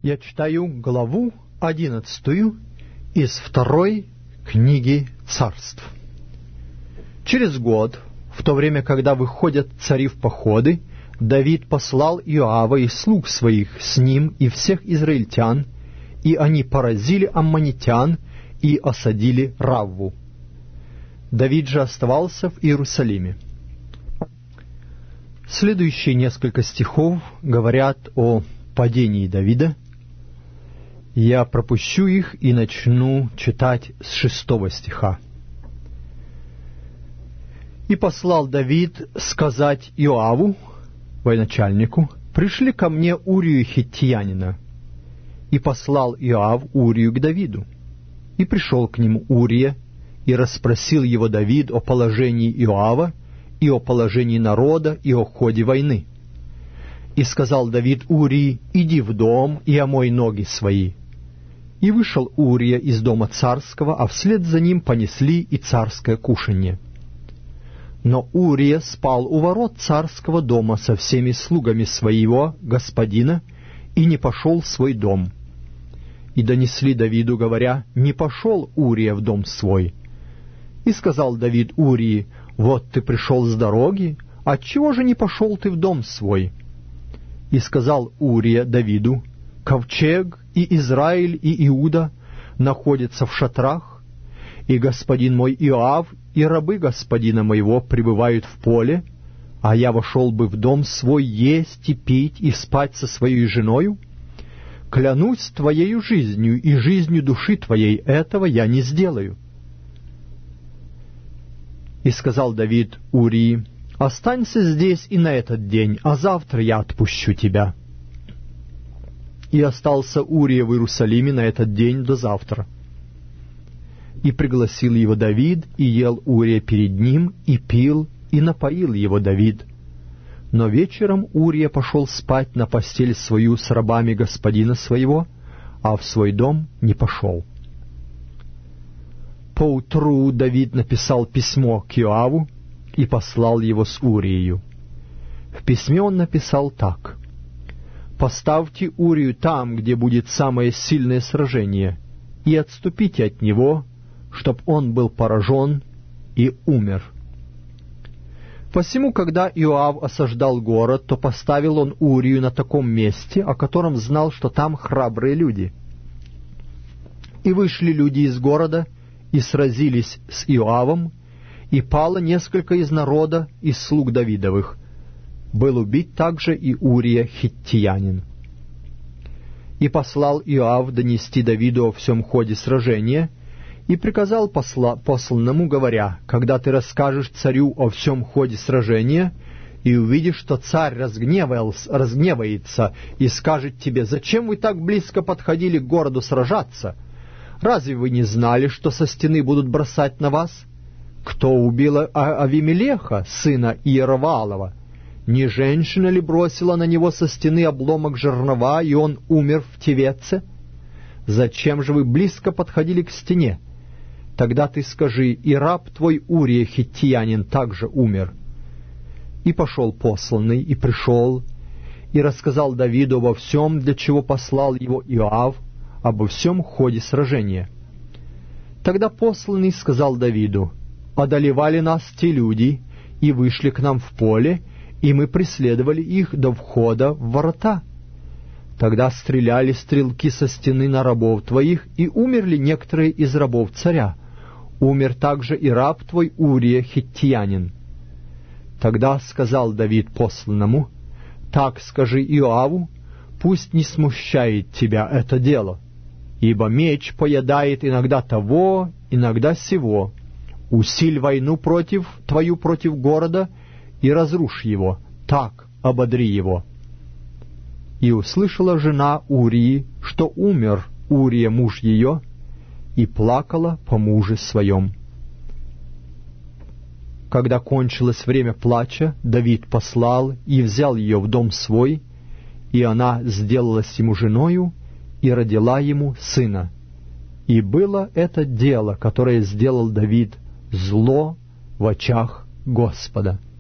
Я читаю главу 11 из 2 книги Царств. Через год, в то время, когда выходят цари в походы, Давид послал Иоава и слуг своих с ним и всех израильтян, и они поразили аммонитян и осадили Равву. Давид же оставался в Иерусалиме. Следующие несколько стихов говорят о падении Давида. Я пропущу их и начну читать с 6 стиха. «И послал Давид сказать Иоаву, военачальнику, пришли ко мне Урию хиттиянина. И послал Иоав Урию к Давиду. И пришел к нему Урия, и расспросил его Давид о положении Иоава, и о положении народа, и о ходе войны. И сказал Давид Урии, иди в дом и омой ноги свои. И вышел Урия из дома царского, а вслед за ним понесли и царское кушанье. Но Урия спал у ворот царского дома со всеми слугами своего господина и не пошел в свой дом. И донесли Давиду, говоря, не пошел Урия в дом свой. И сказал Давид Урии, вот ты пришел с дороги, отчего же не пошел ты в дом свой? И сказал Урия Давиду, ковчег и Израиль и Иуда находятся в шатрах, и господин мой Иоав и рабы господина моего пребывают в поле, а я вошел бы в дом свой есть и пить и спать со своей женою? Клянусь твоею жизнью и жизнью души твоей, этого я не сделаю. И сказал Давид Урии, останься здесь и на этот день, а завтра я отпущу тебя. И остался Урия в Иерусалиме на этот день до завтра. И пригласил его Давид, и ел Урия перед ним, и пил, и напоил его Давид. Но вечером Урия пошел спать на постель свою с рабами господина своего, а в свой дом не пошел. Поутру Давид написал письмо к Иоаву и послал его с Урией. В письме он написал так: «Поставьте Урию там, где будет самое сильное сражение, и отступите от него, чтоб он был поражен и умер». Посему, когда Иоав осаждал город, то поставил он Урию на таком месте, о котором знал, что там храбрые люди. И вышли люди из города, и сразились с Иоавом, и пало несколько из народа, из слуг Давидовых. Был убит также и Урия хиттиянин. И послал Иоав донести Давиду о всем ходе сражения, и приказал посланному, говоря, когда ты расскажешь царю о всем ходе сражения, и увидишь, что царь разгневается и скажет тебе, зачем вы так близко подходили к городу сражаться? Разве вы не знали, что со стены будут бросать на вас? Кто убил Авимелеха, сына Иероваалова? Не женщина ли бросила на него со стены обломок жернова, и он умер в Тевеце? Зачем же вы близко подходили к стене? Тогда ты скажи, и раб твой Урия хиттиянин также умер. И пошел посланный, и пришел, и рассказал Давиду обо всем, для чего послал его Иоав, обо всем ходе сражения. Тогда посланный сказал Давиду, одолевали нас те люди, и вышли к нам в поле, и мы преследовали их до входа в ворота. Тогда стреляли стрелки со стены на рабов твоих, и умерли некоторые из рабов царя. Умер также и раб твой Урия хиттиянин. Тогда сказал Давид посланному, так скажи Иоаву, пусть не смущает тебя это дело, ибо меч поедает иногда того, иногда сего. Усиль войну твою против города и разрушь его, так ободри его». И услышала жена Урии, что умер Урия муж ее, и плакала по муже своем. Когда кончилось время плача, Давид послал и взял ее в дом свой, и она сделалась ему женою и родила ему сына. И было это дело, которое сделал Давид, зло в очах Господа.